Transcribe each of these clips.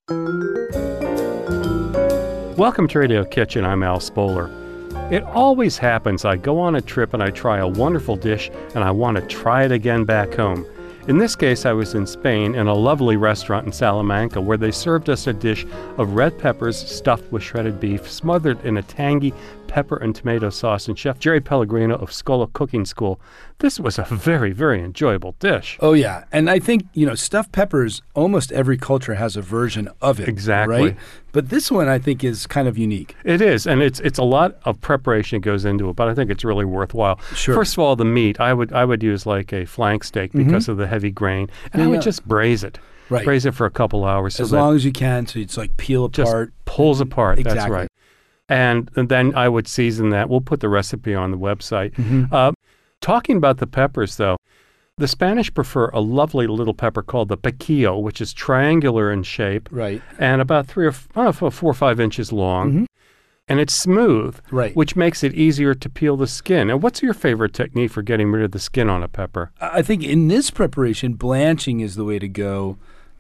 Welcome to Radio Kitchen. I'm Al Spoler. It always happens I go on a trip and I try a wonderful dish and I want to try it again back home. In this case, I was in Spain in a lovely restaurant in Salamanca where they served us a dish of red peppers stuffed with shredded beef, smothered in a tangy pepper and tomato sauce. And Chef Jerry Pellegrino of Scola Cooking School, this was a very, very enjoyable dish. Oh, yeah. And I think, stuffed peppers, almost every culture has a version of it. Exactly. Right? But this one, I think, is kind of unique. It is, and it's a lot of preparation that goes into it, but I think it's really worthwhile. Sure. First of all, the meat, I would use like a flank steak because of the heavy grain, and I would just braise it. Right. Braise it for a couple hours. As long as you can, so it's like peel apart. Just pulls apart, Exactly. That's right. And then I would season that. We'll put the recipe on the website. Talking about the peppers, though, the Spanish prefer a lovely little pepper called the piquillo, which is triangular in shape. Right. And about 4 or 5 inches long. And it's smooth, Right. which makes it easier to peel the skin. And what's your favorite technique for getting rid of the skin on a pepper? I think in this preparation, blanching is the way to go.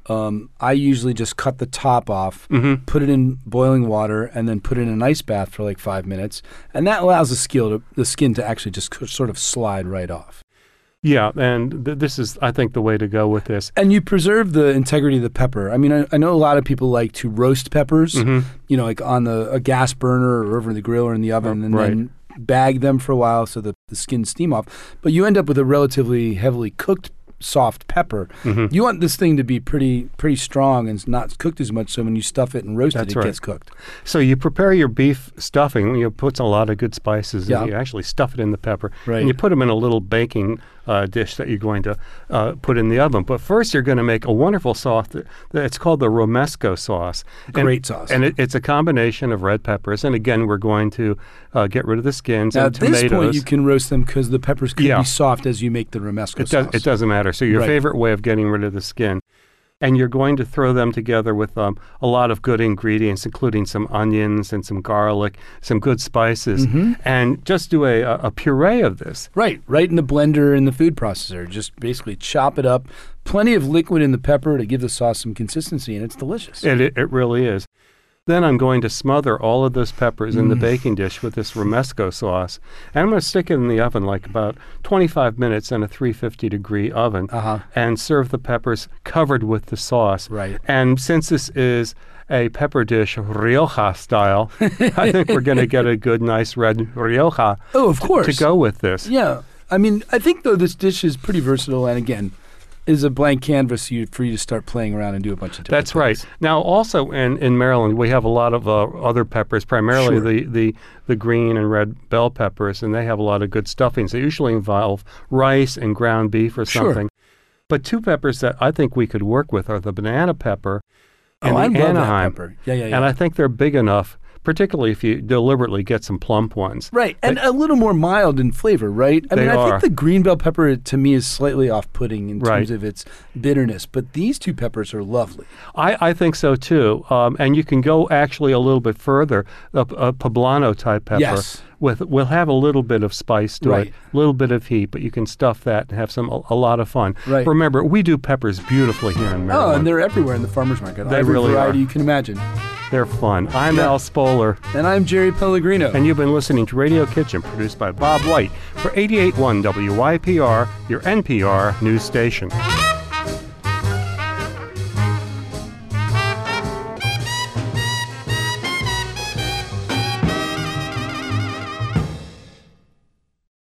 I usually just cut the top off, put it in boiling water, and then put it in an ice bath for like 5 minutes. And that allows the skin to actually just sort of slide right off. Yeah, and this is, I think, the way to go with this. And you preserve the integrity of the pepper. I mean, I know a lot of people like to roast peppers, like on a gas burner or over the grill or in the oven, and then bag them for a while so that the skin steam off. But you end up with a relatively heavily cooked soft pepper. You want this thing to be pretty strong and not cooked as much, so when you stuff it and roast it gets cooked. So you prepare your beef stuffing. You put a lot of good spices, Yeah. and you actually stuff it in the pepper. Right. And you put them in a little baking dish that you're going to put in the oven. But first you're going to make a wonderful sauce. It's called the romesco sauce. Great sauce. And it's a combination of red peppers. And again, we're going to get rid of the skins now, and at tomatoes. this point, you can roast them because the peppers can be soft as you make the romesco sauce. It doesn't matter. So your favorite way of getting rid of the skin. And you're going to throw them together with a lot of good ingredients, including some onions and some garlic, some good spices, and just do a puree of this. Right in the blender in the food processor. Just basically chop it up. Plenty of liquid in the pepper to give the sauce some consistency, and it's delicious. It really is. Then I'm going to smother all of those peppers in the baking dish with this romesco sauce. And I'm going to stick it in the oven like about 25 minutes in a 350-degree oven and serve the peppers covered with the sauce. Right. And since this is a pepper dish, Rioja style, I think we're going to get a good, nice red Rioja of course. to go with this. Yeah. I mean, I think, though, this dish is pretty versatile, and again, is a blank canvas for you to start playing around and do a bunch of different That's right. Now, also in Maryland, we have a lot of other peppers, primarily the green and red bell peppers, and they have a lot of good stuffings. They usually involve rice and ground beef or something. But two peppers that I think we could work with are the banana pepper and the Anaheim. That pepper. Yeah. And I think they're big enough, particularly if you deliberately get some plump ones. Right, and a little more mild in flavor, right? I think the green bell pepper, to me, is slightly off-putting in terms of its bitterness, but these two peppers are lovely. I think so, too. And you can go actually a little bit further. A poblano-type pepper will have a little bit of spice to it, a little bit of heat, but you can stuff that and have a lot of fun. Right. Remember, we do peppers beautifully here in Maryland. Oh, and they're everywhere in the farmer's market. They Every really variety are. you can imagine. They're fun. I'm Al Spoler. And I'm Jerry Pellegrino. And you've been listening to Radio Kitchen, produced by Bob White for 88.1 WYPR, your NPR news station.